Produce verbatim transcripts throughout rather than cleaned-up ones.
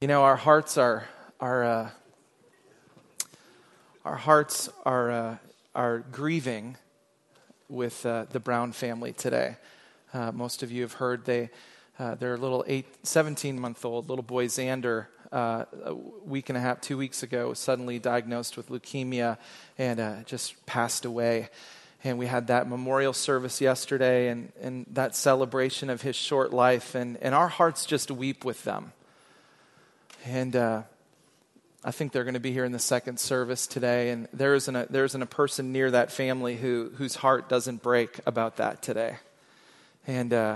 You know, our hearts are are uh, our hearts are uh, are grieving with uh, the Brown family today. Uh, most of you have heard they uh, their little eight, seventeen-month-old little boy Xander, uh, a week and a half, two weeks ago, was suddenly diagnosed with leukemia and uh, just passed away. And we had that memorial service yesterday, and, and that celebration of his short life, and, and our hearts just weep with them. And uh, I think they're going to be here in the second service today. And there isn't a, there isn't a person near that family who whose heart doesn't break about that today. And uh,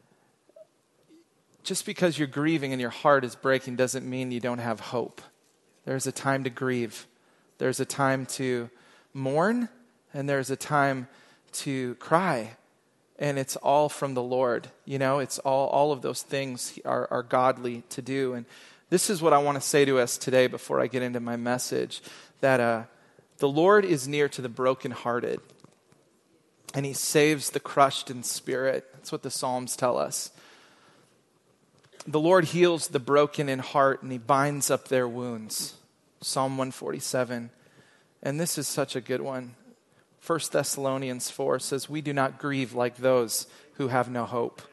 just because you're grieving and your heart is breaking doesn't mean you don't have hope. There's a time to grieve. There's a time to mourn. And there's a time to cry. And it's all from the Lord. You know, it's all, all of those things are, are godly to do. And this is what I want to say to us today before I get into my message, that uh, the Lord is near to the brokenhearted, and he saves the crushed in spirit. That's what the Psalms tell us. The Lord heals the broken in heart, and he binds up their wounds. Psalm one forty-seven. And this is such a good one. First Thessalonians four says, we do not grieve like those who have no hope.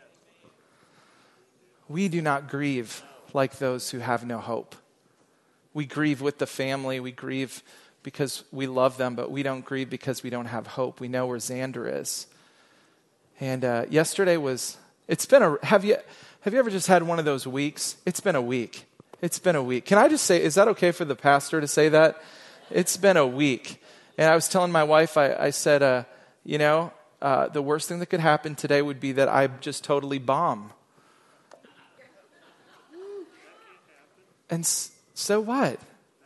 We do not grieve like those who have no hope. We grieve with the family. We grieve because we love them, but we don't grieve because we don't have hope. We know where Xander is. And uh, yesterday was, it's been a, have you, have you ever just had one of those weeks? It's been a week. It's been a week. Can I just say, is that okay for the pastor to say that? It's been a week. And I was telling my wife, I, I said, uh, you know, uh, the worst thing that could happen today would be that I just totally bomb. And so what?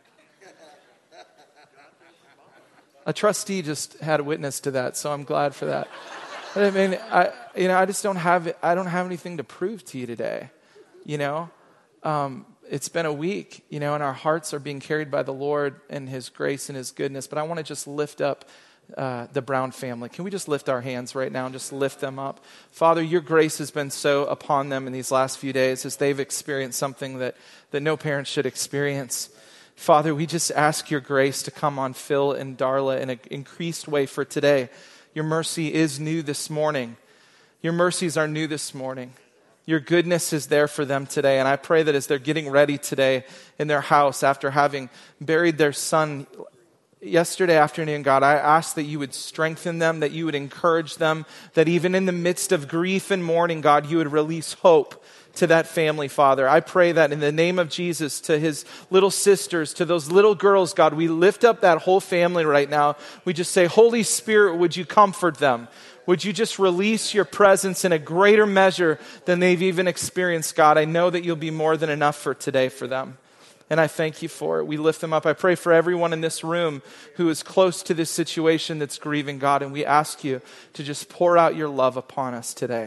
A trustee just had a witness to that, so I'm glad for that. But I mean, I you know, I just don't have I don't have anything to prove to you today. You know, um, it's been a week, you know, and our hearts are being carried by the Lord and His grace and His goodness. But I want to just lift up uh, the Brown family. Can we just lift our hands right now and just lift them up? Father, your grace has been so upon them in these last few days as they've experienced something that, that no parent should experience. Father, we just ask your grace to come on Phil and Darla in an increased way for today. Your mercy is new this morning. Your mercies are new this morning. Your goodness is there for them today. And I pray that as they're getting ready today in their house after having buried their son yesterday afternoon, God, I ask that you would strengthen them, that you would encourage them, that even in the midst of grief and mourning, God, you would release hope to that family, Father. I pray that in the name of Jesus, to his little sisters, to those little girls, God, we lift up that whole family right now. We just say, Holy Spirit, would you comfort them? Would you just release your presence in a greater measure than they've even experienced, God? I know that you'll be more than enough for today for them. And I thank you for it. We lift them up. I pray for everyone in this room who is close to this situation that's grieving, God. And we ask you to just pour out your love upon us today.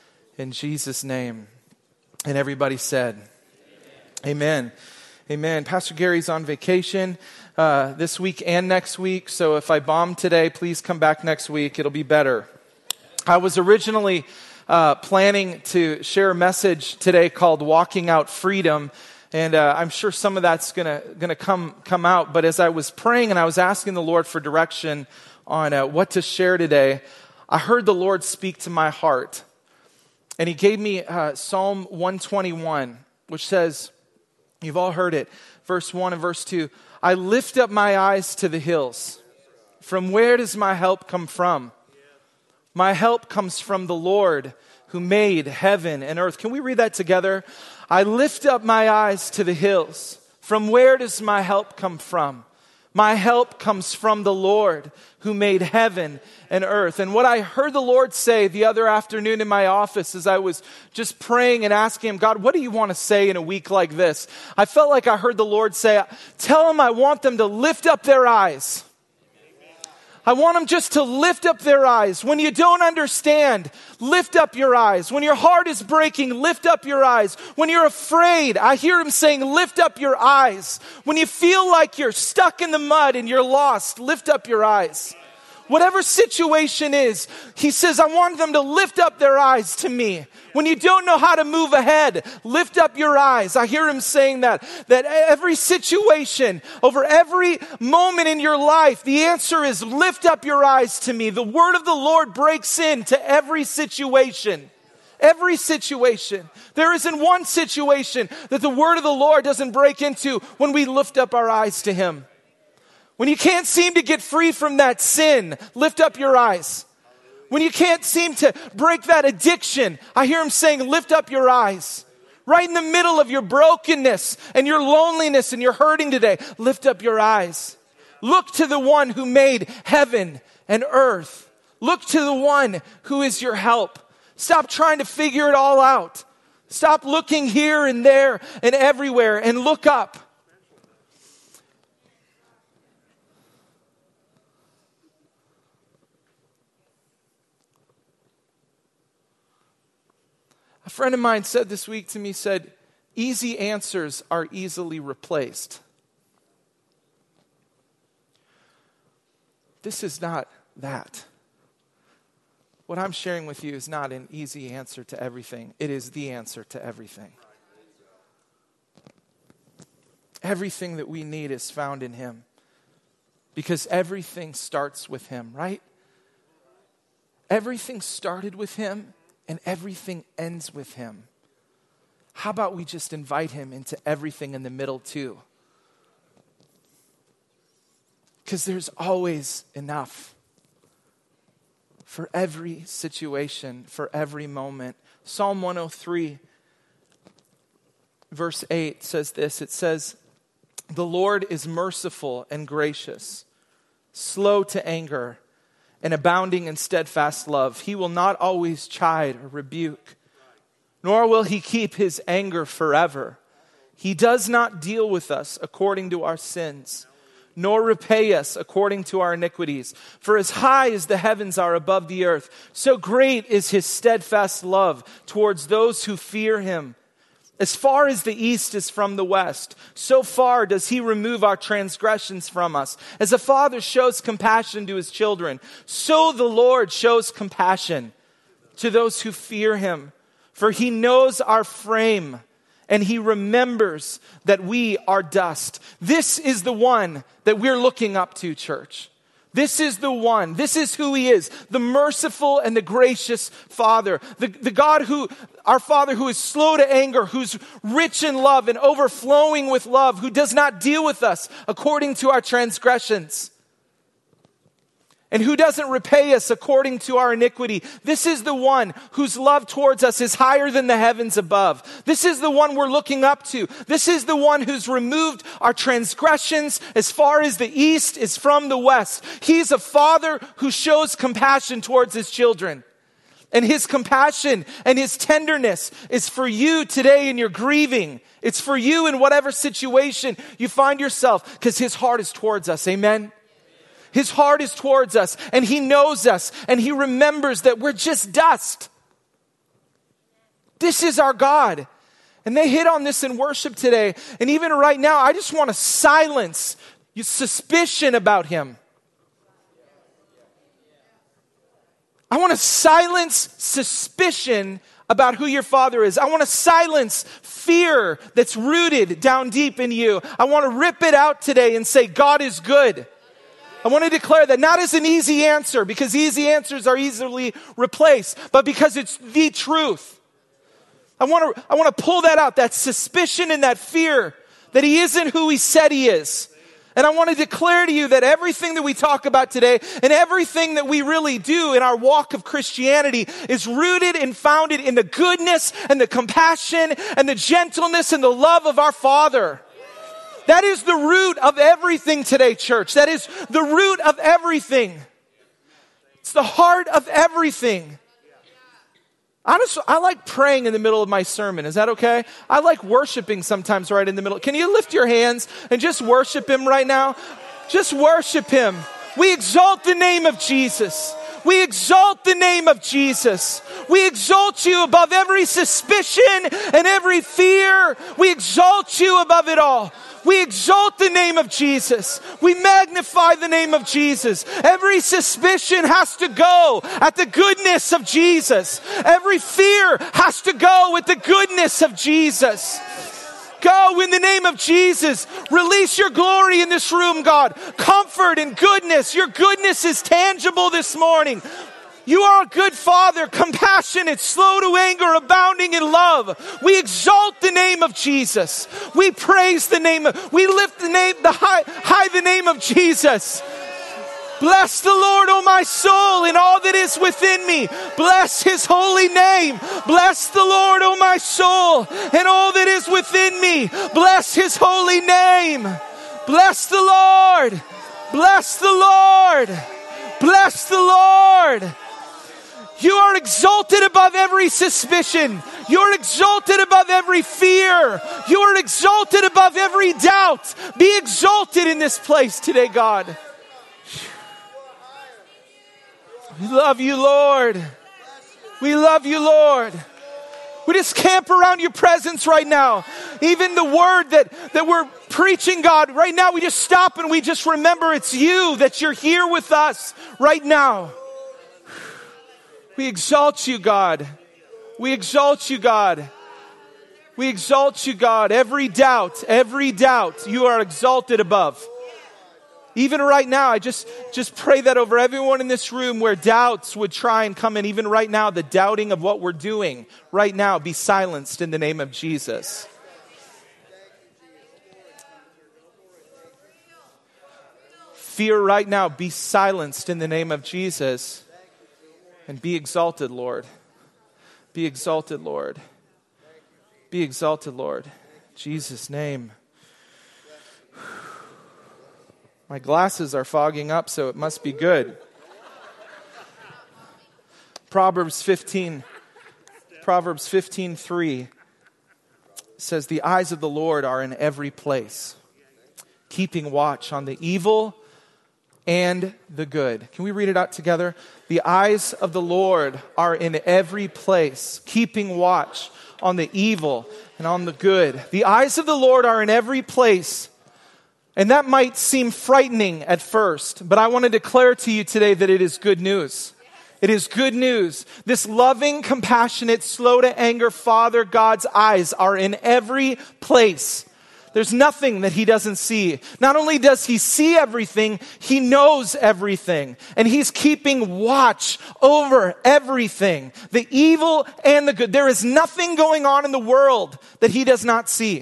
In Jesus' name. And everybody said, Amen. Amen. Amen. Pastor Gary's on vacation uh, this week and next week. So if I bomb today, please come back next week. It'll be better. I was originally uh, planning to share a message today called Walking Out Freedom. And uh, I'm sure some of that's gonna gonna come come out. But as I was praying and I was asking the Lord for direction on uh, what to share today, I heard the Lord speak to my heart, and He gave me uh, Psalm one twenty-one, which says, you've all heard it, verse one and verse two. I lift up my eyes to the hills. From where does my help come from? My help comes from the Lord who made heaven and earth. Can we read that together? I lift up my eyes to the hills. From where does my help come from? My help comes from the Lord who made heaven and earth. And what I heard the Lord say the other afternoon in my office as I was just praying and asking Him, God, what do you want to say in a week like this? I felt like I heard the Lord say, tell them I want them to lift up their eyes. I want them just to lift up their eyes. When you don't understand, lift up your eyes. When your heart is breaking, lift up your eyes. When you're afraid, I hear Him saying, lift up your eyes. When you feel like you're stuck in the mud and you're lost, lift up your eyes. Whatever situation is, he says, I want them to lift up their eyes to me. When you don't know how to move ahead, lift up your eyes. I hear him saying that, that every situation, over every moment in your life, the answer is lift up your eyes to me. The word of the Lord breaks into every situation. Every situation. There isn't one situation that the word of the Lord doesn't break into when we lift up our eyes to him. When you can't seem to get free from that sin, lift up your eyes. When you can't seem to break that addiction, I hear him saying, lift up your eyes. Right in the middle of your brokenness and your loneliness and your hurting today, lift up your eyes. Look to the one who made heaven and earth. Look to the one who is your help. Stop trying to figure it all out. Stop looking here and there and everywhere and look up. A friend of mine said this week to me, said, easy answers are easily replaced. This is not that. What I'm sharing with you is not an easy answer to everything. It is the answer to everything. Everything that we need is found in him. Because everything starts with him, right? Everything started with him. And everything ends with him. How about we just invite him into everything in the middle too? Because there's always enough for every situation, for every moment. Psalm one oh three, verse eight says this. It says, the Lord is merciful and gracious, slow to anger, and abounding in steadfast love. He will not always chide or rebuke, nor will he keep his anger forever. He does not deal with us according to our sins, nor repay us according to our iniquities. For as high as the heavens are above the earth, so great is his steadfast love towards those who fear him. As far as the east is from the west, so far does he remove our transgressions from us. As a father shows compassion to his children, so the Lord shows compassion to those who fear him. For he knows our frame, and he remembers that we are dust. This is the one that we're looking up to, church. This is the one. This is who he is. The merciful and the gracious Father. The, the God who, our Father who is slow to anger, who's rich in love and overflowing with love, who does not deal with us according to our transgressions, and who doesn't repay us according to our iniquity. This is the one whose love towards us is higher than the heavens above. This is the one we're looking up to. This is the one who's removed our transgressions as far as the east is from the west. He's a father who shows compassion towards his children. And his compassion and his tenderness is for you today in your grieving. It's for you in whatever situation you find yourself, because his heart is towards us. Amen? His heart is towards us, and he knows us, and he remembers that we're just dust. This is our God. And they hit on this in worship today. And even right now, I just want to silence your suspicion about him. I want to silence suspicion about who your Father is. I want to silence fear that's rooted down deep in you. I want to rip it out today and say, God is good. I want to declare that not as an easy answer, because easy answers are easily replaced, but because it's the truth. I want to, I want to pull that out, that suspicion and that fear that he isn't who he said he is. And I want to declare to you that everything that we talk about today and everything that we really do in our walk of Christianity is rooted and founded in the goodness and the compassion and the gentleness and the love of our Father. That is the root of everything today, church. That is the root of everything. It's the heart of everything. Honestly, I like praying in the middle of my sermon. Is that okay? I like worshiping sometimes right in the middle. Can you lift your hands and just worship him right now? Just worship him. We exalt the name of Jesus. We exalt the name of Jesus. We exalt you above every suspicion and every fear. We exalt you above it all. We exalt the name of Jesus. We magnify the name of Jesus. Every suspicion has to go at the goodness of Jesus. Every fear has to go with the goodness of Jesus. Go in the name of Jesus. Release your glory in this room, God. Comfort and goodness. Your goodness is tangible this morning. You are a good Father, compassionate, slow to anger, abounding in love. We exalt the name of Jesus. We praise the name of, we lift the name, the high, high the name of Jesus. Bless the Lord, O my soul, and all that is within me. Bless his holy name. Bless the Lord, O my soul, and all that is within me. Bless his holy name. Bless the Lord. Bless the Lord. Bless the Lord. You are exalted above every suspicion. You are exalted above every fear. You are exalted above every doubt. Be exalted in this place today, God. We love you, Lord. We love you, Lord. We just camp around your presence right now. Even the word that, that we're preaching, God, right now we just stop and we just remember it's you, that you're here with us right now. We exalt you, God. We exalt you, God. We exalt you, God. Every doubt, every doubt, you are exalted above. Even right now, I just, just pray that over everyone in this room where doubts would try and come in. Even right now, the doubting of what we're doing right now be silenced in the name of Jesus. Fear right now be silenced in the name of Jesus. And be exalted, Lord. Be exalted, Lord. Be exalted, Lord. In Jesus' name. My glasses are fogging up, so it must be good. Proverbs fifteen, Proverbs fifteen three says, the eyes of the Lord are in every place, keeping watch on the evil and the good. Can we read it out together? The eyes of the Lord are in every place, keeping watch on the evil and on the good. The eyes of the Lord are in every place. And that might seem frightening at first, but I want to declare to you today that it is good news. It is good news. This loving, compassionate, slow to anger Father God's eyes are in every place. There's nothing that he doesn't see. Not only does he see everything, he knows everything. And he's keeping watch over everything, the evil and the good. There is nothing going on in the world that he does not see.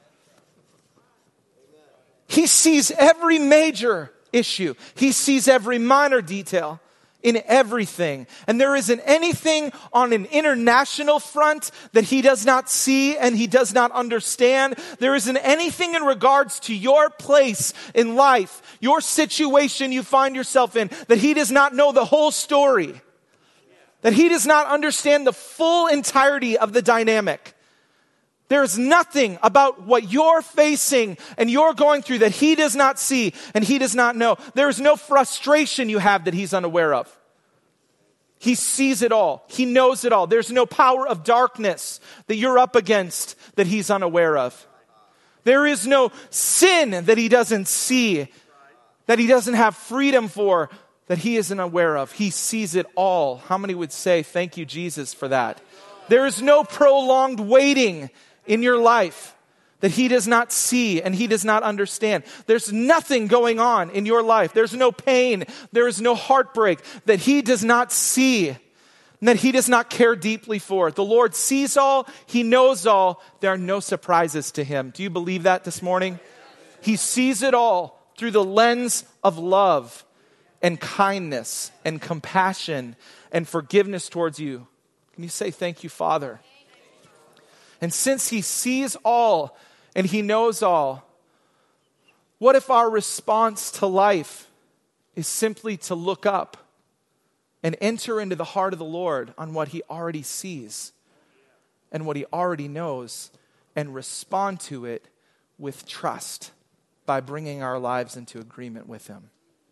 He sees every major issue. He sees every minor detail in everything. And there isn't anything on an international front that he does not see and he does not understand. There isn't anything in regards to your place in life, your situation you find yourself in, that he does not know the whole story, that he does not understand the full entirety of the dynamic. There's nothing about what you're facing and you're going through that he does not see and he does not know. There is no frustration you have that he's unaware of. He sees it all. He knows it all. There's no power of darkness that you're up against that he's unaware of. There is no sin that he doesn't see, that he doesn't have freedom for, that he isn't aware of. He sees it all. How many would say, thank you, Jesus, for that? There is no prolonged waiting in your life that he does not see and he does not understand. There's nothing going on in your life. There's no pain. There is no heartbreak that he does not see and that he does not care deeply for. The Lord sees all. He knows all. There are no surprises to him. Do you believe that this morning? He sees it all through the lens of love and kindness and compassion and forgiveness towards you. Can you say, thank you, Father? And since he sees all and he knows all, what if our response to life is simply to look up and enter into the heart of the Lord on what he already sees and what he already knows and respond to it with trust by bringing our lives into agreement with him?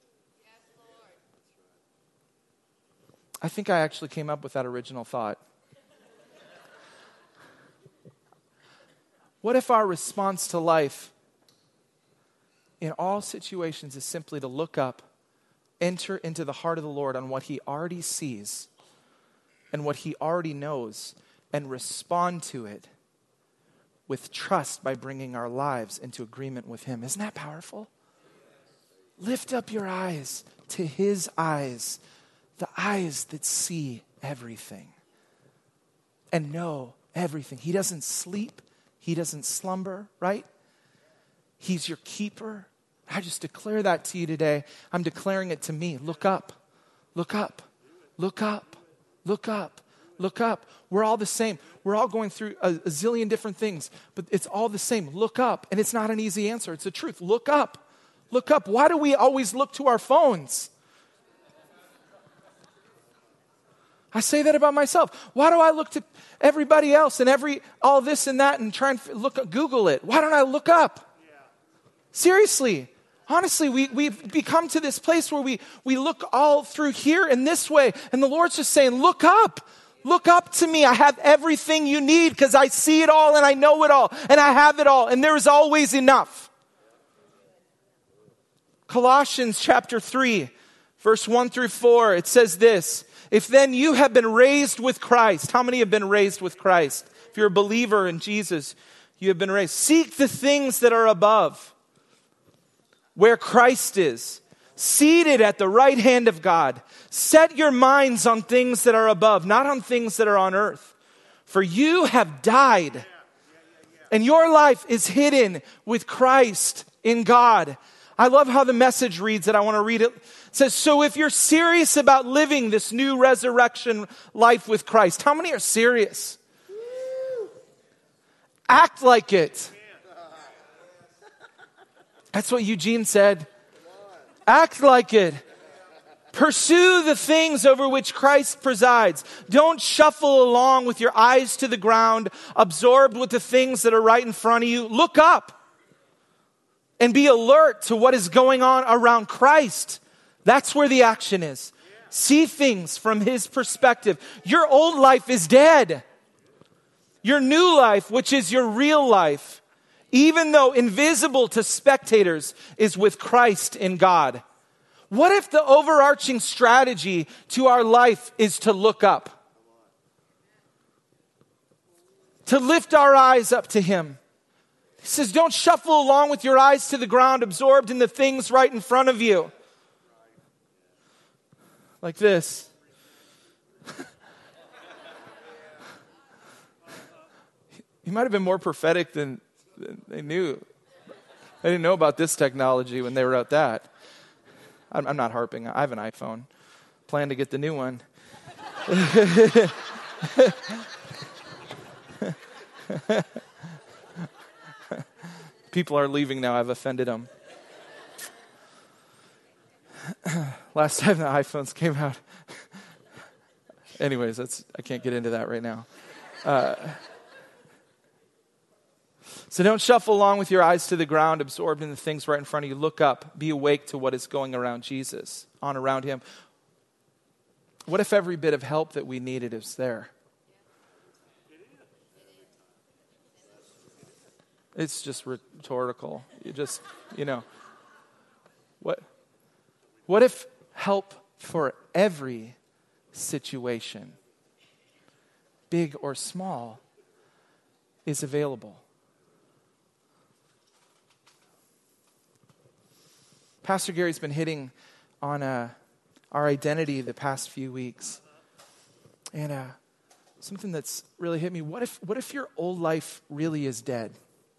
I think I actually came up with that original thought. What if our response to life in all situations is simply to look up, enter into the heart of the Lord on what he already sees and what he already knows, and respond to it with trust by bringing our lives into agreement with him. Isn't that powerful? Lift up your eyes to his eyes, the eyes that see everything and know everything. He doesn't sleep. He doesn't slumber, right? He's your keeper. I just declare that to you today. I'm declaring it to me. Look up, look up, look up, look up, look up. We're all the same. We're all going through a, a zillion different things, but it's all the same. Look up. And it's not an easy answer. It's the truth. Look up. Look up. Why do we always look to our phones? I say that about myself. Why do I look to everybody else and every all this and that and try and look, Google it? Why don't I look up? Seriously. Honestly, we, we've become to this place where we, we look all through here in this way. And the Lord's just saying, look up. Look up to me. I have everything you need because I see it all and I know it all and I have it all. And there is always enough. Colossians chapter three, verse one through four, it says this. If then you have been raised with Christ. How many have been raised with Christ? If you're a believer in Jesus, you have been raised. Seek the things that are above, where Christ is, seated at the right hand of God. Set your minds on things that are above, not on things that are on earth. For you have died, and your life is hidden with Christ in God. I love how the Message reads it. I want to read it. It says, so if you're serious about living this new resurrection life with Christ, how many are serious? Act like it. That's what Eugene said. Act like it. Pursue the things over which Christ presides. Don't shuffle along with your eyes to the ground, absorbed with the things that are right in front of you. Look up and be alert to what is going on around Christ. That's where the action is. See things from his perspective. Your old life is dead. Your new life, which is your real life, even though invisible to spectators, is with Christ in God. What if the overarching strategy to our life is to look up? To lift our eyes up to him. He says, don't shuffle along with your eyes to the ground, absorbed in the things right in front of you. Like this. He might have been more prophetic than, than they knew. They didn't know about this technology when they wrote that. I'm, I'm not harping. I have an iPhone. Plan to get the new one. People are leaving now. I've offended them. Last time the iPhones came out. Anyways, that's I can't get into that right now. Uh, so don't shuffle along with your eyes to the ground, absorbed in the things right in front of you. Look up. Be awake to what is going around Jesus, on around him. What if every bit of help that we needed is there? It's just rhetorical. You just, you know. What, what if help for every situation, big or small, is available? Pastor Gary's been hitting on uh, our identity the past few weeks. And uh, something that's really hit me. What if, what if your old life really is dead?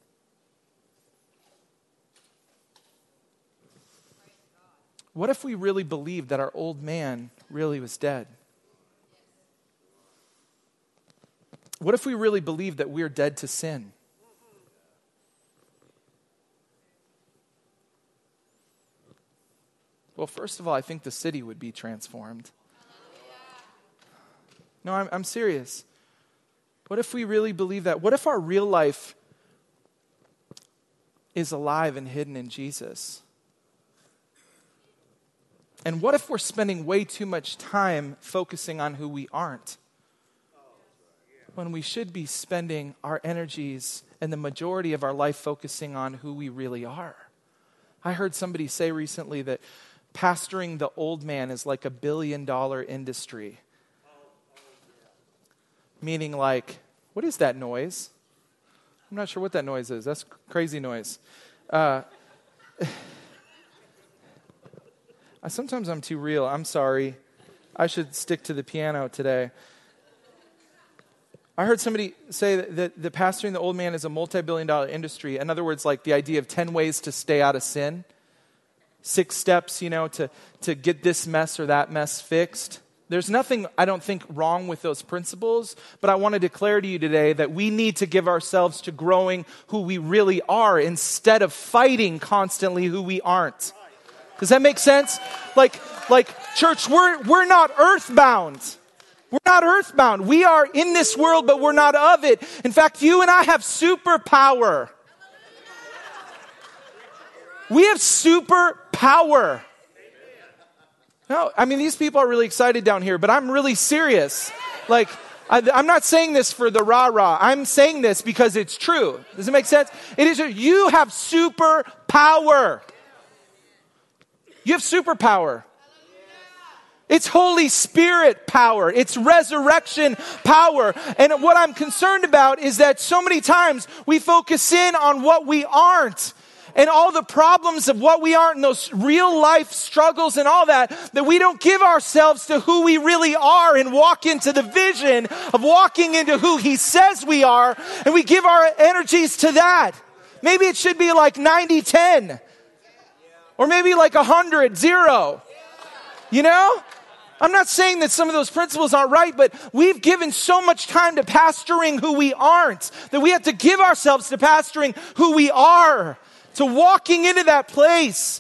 What if we really believed that our old man really was dead? What if we really believed that we're dead to sin? Well, first of all, I think the city would be transformed. No, I'm, I'm serious. What if we really believe that? What if our real life is alive and hidden in Jesus? And what if we're spending way too much time focusing on who we aren't, when we should be spending our energies and the majority of our life focusing on who we really are? I heard somebody say recently that pastoring the old man is like a billion dollar industry. Meaning like, what is that noise? I'm not sure what that noise is. That's crazy noise. Uh, sometimes I'm too real. I'm sorry. I should stick to the piano today. I heard somebody say that, that the pastoring the old man is a multi-billion dollar industry. In other words, like the idea of ten ways to stay out of sin. Six steps, you know, to, to get this mess or that mess fixed. There's nothing, I don't think, wrong with those principles, but I want to declare to you today that we need to give ourselves to growing who we really are instead of fighting constantly who we aren't. Does that make sense? Like, like church, we're we're not earthbound. We're not earthbound. We are in this world, but we're not of it. In fact, you and I have superpower. We have superpower. No, I mean, these people are really excited down here, but I'm really serious. Like, I, I'm not saying this for the rah-rah. I'm saying this because it's true. Does it make sense? It is. You have superpower. You have superpower. It's Holy Spirit power. It's resurrection power. And what I'm concerned about is that so many times we focus in on what we aren't and all the problems of what we aren't and those real life struggles and all that, that we don't give ourselves to who we really are and walk into the vision of walking into who He says we are, and we give our energies to that. Maybe it should be like ninety ten. Or maybe like one hundred zero. You know? I'm not saying that some of those principles aren't right, but we've given so much time to pastoring who we aren't that we have to give ourselves to pastoring who we are, to walking into that place.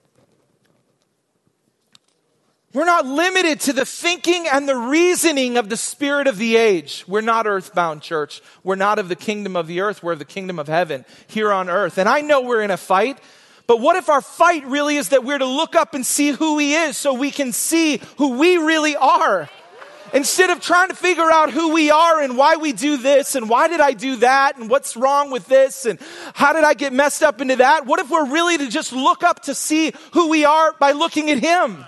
We're not limited to the thinking and the reasoning of the spirit of the age. We're not earthbound, church. We're not of the kingdom of the earth. We're of the kingdom of heaven here on earth. And I know we're in a fight. But what if our fight really is that we're to look up and see who He is so we can see who we really are? Instead of trying to figure out who we are and why we do this and why did I do that and what's wrong with this and how did I get messed up into that? What if we're really to just look up to see who we are by looking at Him?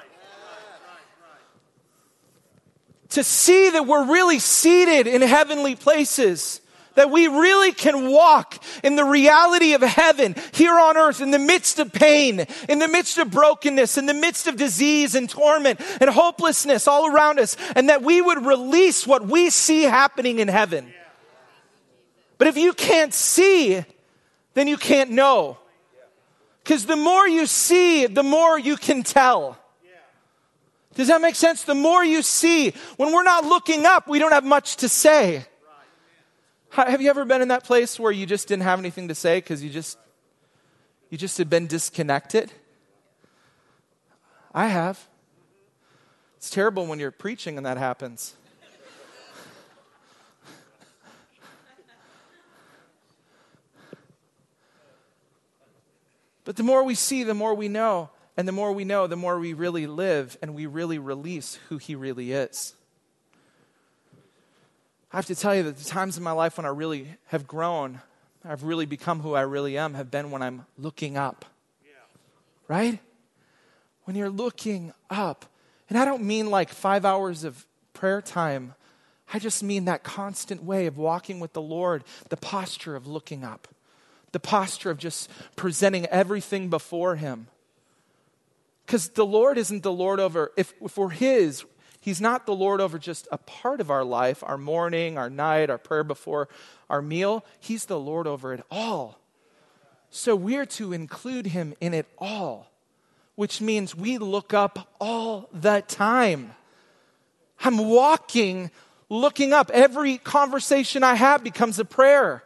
To see that we're really seated in heavenly places. That we really can walk in the reality of heaven here on earth in the midst of pain, in the midst of brokenness, in the midst of disease and torment and hopelessness all around us. And that we would release what we see happening in heaven. But if you can't see, then you can't know. Because the more you see, the more you can tell. Does that make sense? The more you see, when we're not looking up, we don't have much to say. Have you ever been in that place where you just didn't have anything to say because you just you just had been disconnected? I have. It's terrible when you're preaching and that happens. But the more we see, the more we know. And the more we know, the more we really live and we really release who He really is. I have to tell you that the times in my life when I really have grown, I've really become who I really am, have been when I'm looking up. Yeah. Right? When you're looking up. And I don't mean like five hours of prayer time. I just mean that constant way of walking with the Lord, the posture of looking up, the posture of just presenting everything before Him. Because the Lord isn't the Lord over, if, if we're His, He's not the Lord over just a part of our life, our morning, our night, our prayer before our meal. He's the Lord over it all. So we're to include Him in it all, which means we look up all the time. I'm walking, looking up. Every conversation I have becomes a prayer.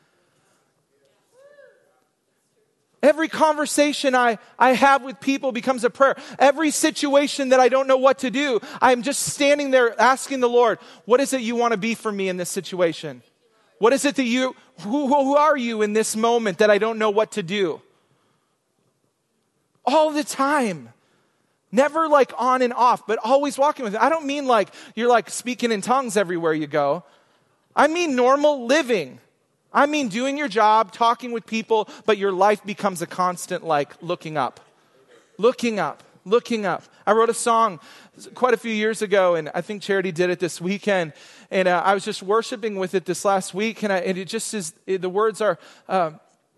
Every conversation I, I have with people becomes a prayer. Every situation that I don't know what to do, I'm just standing there asking the Lord, what is it you want to be for me in this situation? What is it that you, who, who are you in this moment that I don't know what to do? All the time. Never like on and off, but always walking with it. I don't mean like you're like speaking in tongues everywhere you go. I mean normal living. I mean doing your job, talking with people, but your life becomes a constant like looking up. Looking up. Looking up. I wrote a song quite a few years ago, and I think Charity did it this weekend. And uh, I was just worshiping with it this last week, and, I, and it just is, it, the words are, uh,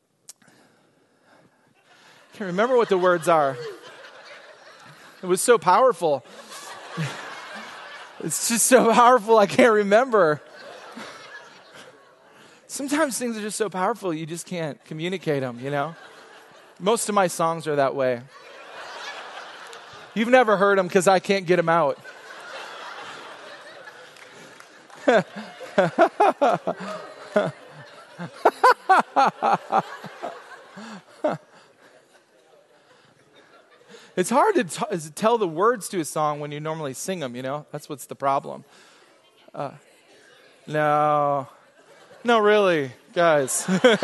I can't remember what the words are. It was so powerful. It's just so powerful, I can't remember. Sometimes things are just so powerful, you just can't communicate them, you know? Most of my songs are that way. You've never heard them because I can't get them out. It's hard to t- tell the words to a song when you normally sing them, you know? That's what's the problem. Uh, no. No, really, guys.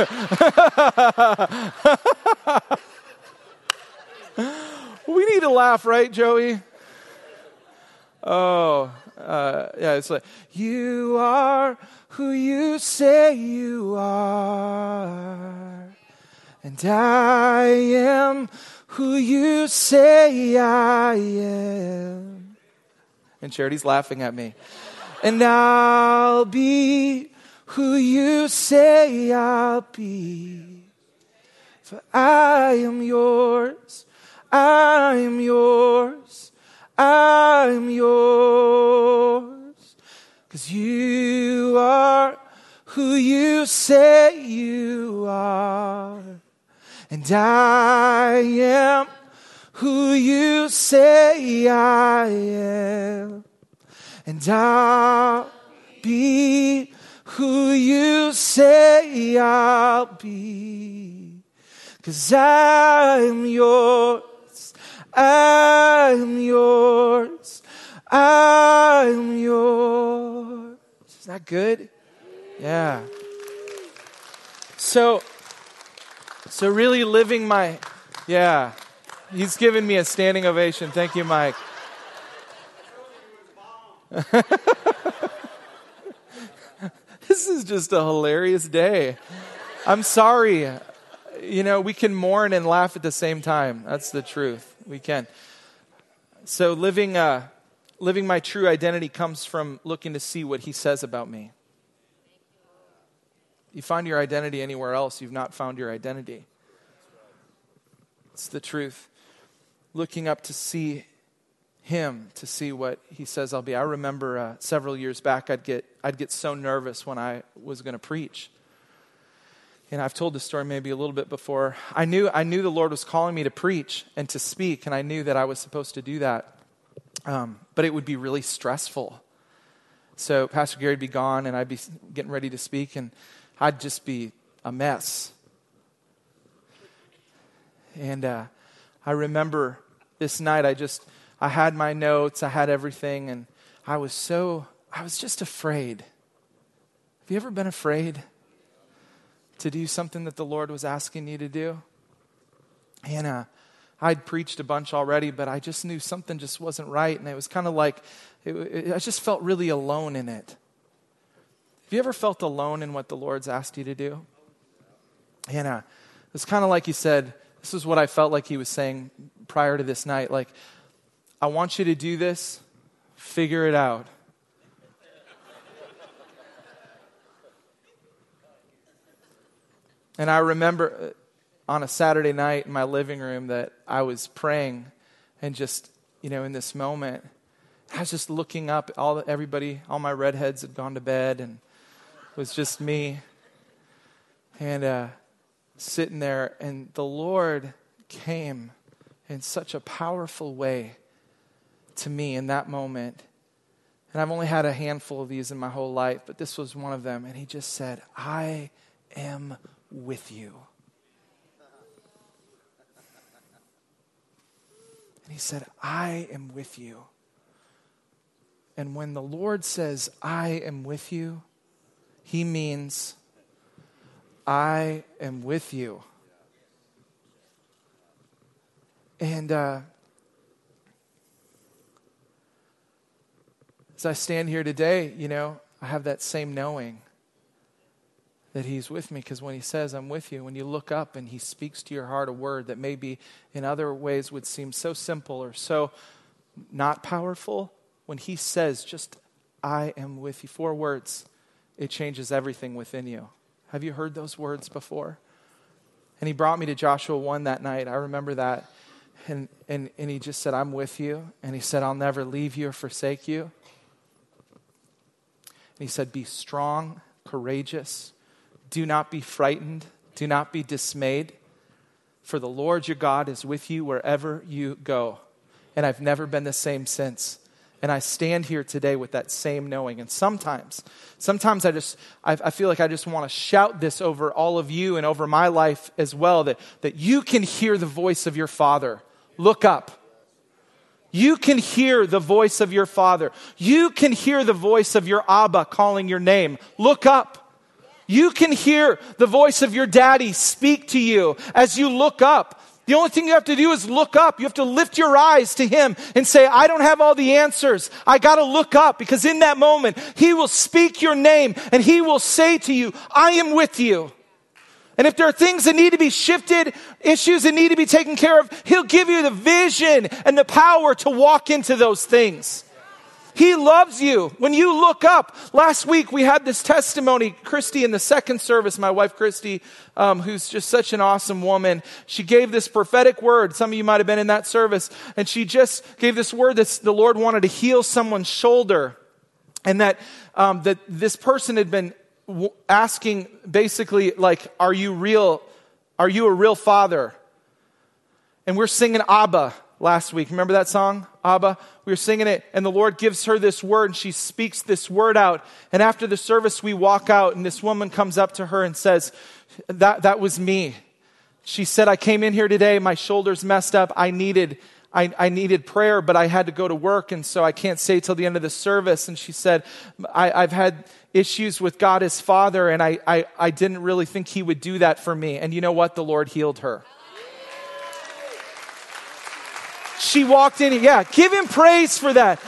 We need to laugh, right, Joey? Oh, uh, yeah, it's like, you are who you say you are, and I am who you say I am. And Charity's laughing at me. And I'll be who you say I'll be, for I am yours. I'm yours, I'm yours, 'cause you are who you say you are, and I am who you say I am, and I'll be who you say I'll be, 'cause I'm yours. I'm yours. I'm yours. Is that good? Yeah. So, so really living my, yeah. He's given me a standing ovation. Thank you, Mike. This is just a hilarious day. I'm sorry. You know, we can mourn and laugh at the same time. That's the truth. We can. So living uh, living my true identity comes from looking to see what he says about me. You find your identity anywhere else, you've not found your identity. It's the truth. Looking up to see him, to see what he says I'll be. I remember uh, several years back, I'd get I'd get so nervous when I was going to preach. And I've told this story maybe a little bit before. I knew I knew the Lord was calling me to preach and to speak, and I knew that I was supposed to do that. Um, but it would be really stressful. So Pastor Gary would be gone, and I'd be getting ready to speak, and I'd just be a mess. And uh, I remember this night, I just, I had my notes, I had everything, and I was so, I was just afraid. Have you ever been afraid to do something that the Lord was asking you to do? And uh, I'd preached a bunch already, but I just knew something just wasn't right. And it was kind of like, it, it, I just felt really alone in it. Have you ever felt alone in what the Lord's asked you to do? And uh, it was kind of like he said, this is what I felt like he was saying prior to this night. Like, I want you to do this, figure it out. And I remember on a Saturday night in my living room that I was praying and just, you know, in this moment, I was just looking up. All everybody, all my redheads had gone to bed, and it was just me. And uh, sitting there, and the Lord came in such a powerful way to me in that moment. And I've only had a handful of these in my whole life, but this was one of them. And he just said, I am with you. And he said, I am with you. And when the Lord says, I am with you, he means, I am with you. And uh, as I stand here today, you know, I have that same knowing that he's with me, because when he says, I'm with you, when you look up and he speaks to your heart a word that maybe in other ways would seem so simple or so not powerful, when he says just, I am with you, four words, it changes everything within you. Have you heard those words before? And he brought me to Joshua one that night. I remember that. And, and, and he just said, I'm with you. And he said, I'll never leave you or forsake you. And he said, be strong, courageous. Do not be frightened. Do not be dismayed. For the Lord your God is with you wherever you go. And I've never been the same since. And I stand here today with that same knowing. And sometimes, sometimes I just, I, I feel like I just want to shout this over all of you and over my life as well, that, that you can hear the voice of your Father. Look up. You can hear the voice of your Father. You can hear the voice of your Abba calling your name. Look up. You can hear the voice of your daddy speak to you as you look up. The only thing you have to do is look up. You have to lift your eyes to him and say, I don't have all the answers. I got to look up, because in that moment, he will speak your name and he will say to you, I am with you. And if there are things that need to be shifted, issues that need to be taken care of, he'll give you the vision and the power to walk into those things. He loves you. When you look up, last week we had this testimony, Christy in the second service, my wife Christy, um, who's just such an awesome woman. She gave this prophetic word. Some of you might have been in that service. And she just gave this word that the Lord wanted to heal someone's shoulder. And that, um, that this person had been w- asking basically like, are you real? Are you a real father? And we're singing Abba last week. Remember that song, Abba? We were singing it, and the Lord gives her this word, and she speaks this word out. And after the service, we walk out, and this woman comes up to her and says, that, that was me. She said, I came in here today, my shoulder's messed up. I needed, I, I needed prayer, but I had to go to work, and so I can't stay till the end of the service. And she said, I, I've had issues with God as Father, and I, I, I didn't really think he would do that for me. And you know what? The Lord healed her. She walked in, yeah, give him praise for that.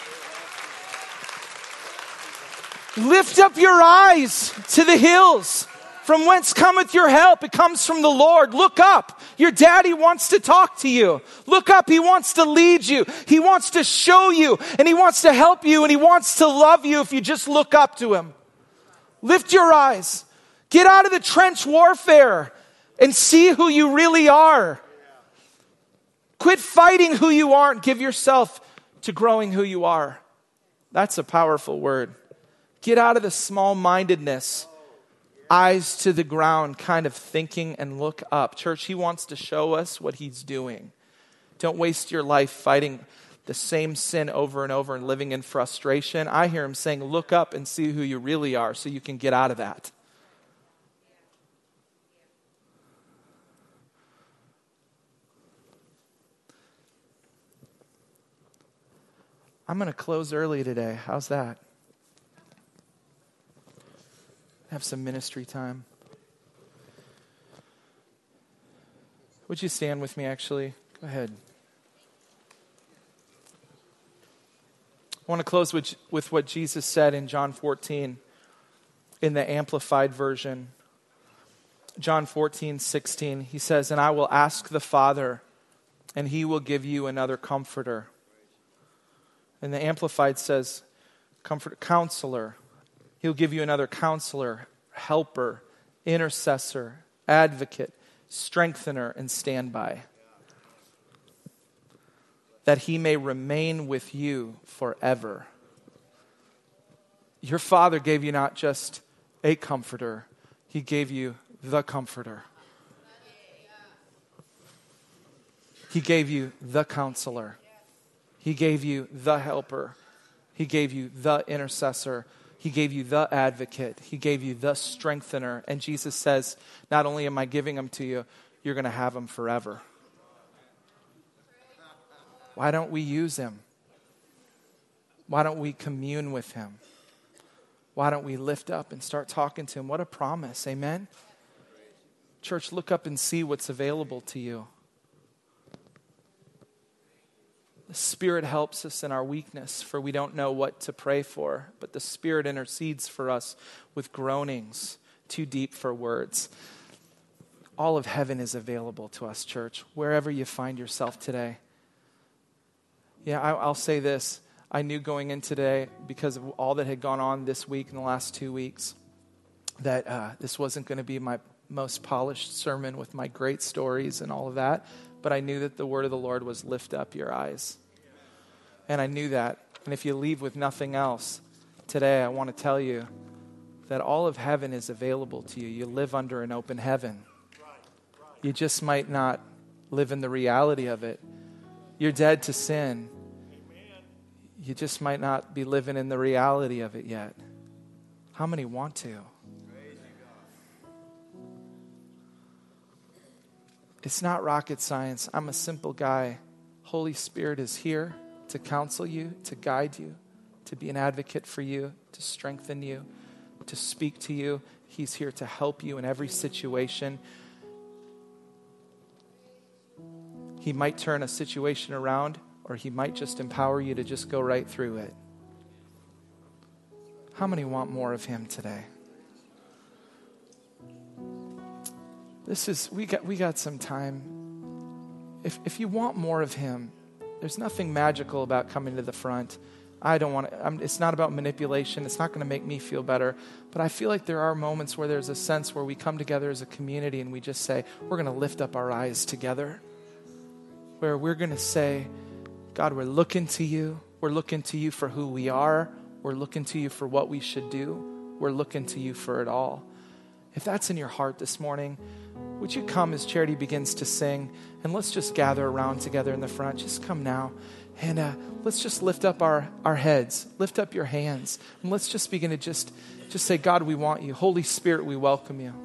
Lift up your eyes to the hills. From whence cometh your help? It comes from the Lord. Look up. Your daddy wants to talk to you. Look up. He wants to lead you. He wants to show you, and he wants to help you, and he wants to love you if you just look up to him. Lift your eyes. Get out of the trench warfare and see who you really are. Quit fighting who you aren't. Give yourself to growing who you are. That's a powerful word. Get out of the small-mindedness, eyes to the ground kind of thinking, and look up. Church, he wants to show us what he's doing. Don't waste your life fighting the same sin over and over and living in frustration. I hear him saying, look up and see who you really are so you can get out of that. I'm going to close early today. How's that? Have some ministry time. Would you stand with me, actually? Go ahead. I want to close with, with what Jesus said in John fourteen in the Amplified Version. John fourteen, sixteen. He says, and I will ask the Father, and he will give you another comforter. And the Amplified says, comfort, counselor. He'll give you another counselor, helper, intercessor, advocate, strengthener, and standby. That he may remain with you forever. Your Father gave you not just a comforter, he gave you the comforter. He gave you the counselor. He gave you the helper. He gave you the intercessor. He gave you the advocate. He gave you the strengthener. And Jesus says, not only am I giving them to you, you're going to have them forever. Why don't we use him? Why don't we commune with him? Why don't we lift up and start talking to him? What a promise. Amen? Church, look up and see what's available to you. The Spirit helps us in our weakness, for we don't know what to pray for, but the Spirit intercedes for us with groanings too deep for words. All of heaven is available to us, church, wherever you find yourself today. Yeah, I, I'll say this. I knew going in today, because of all that had gone on this week and the last two weeks, that uh, this wasn't going to be my most polished sermon with my great stories and all of that. But I knew that the word of the Lord was lift up your eyes. And I knew that. And if you leave with nothing else, today I want to tell you that all of heaven is available to you. You live under an open heaven. You just might not live in the reality of it. You're dead to sin. You just might not be living in the reality of it yet. How many want to? It's not rocket science. I'm a simple guy. Holy Spirit is here to counsel you, to guide you, to be an advocate for you, to strengthen you, to speak to you. He's here to help you in every situation. He might turn a situation around, or he might just empower you to just go right through it. How many want more of him today? This is, we got we got some time. If if you want more of him, there's nothing magical about coming to the front. I don't want to, I'm, it's not about manipulation. It's not going to make me feel better. But I feel like there are moments where there's a sense where we come together as a community and we just say, we're going to lift up our eyes together. Where we're going to say, God, we're looking to you. We're looking to you for who we are. We're looking to you for what we should do. We're looking to you for it all. If that's in your heart this morning, would you come as Charity begins to sing, and let's just gather around together in the front. Just come now, and uh, let's just lift up our, our heads, lift up your hands, and let's just begin to just, just say, God, we want you. Holy Spirit, we welcome you.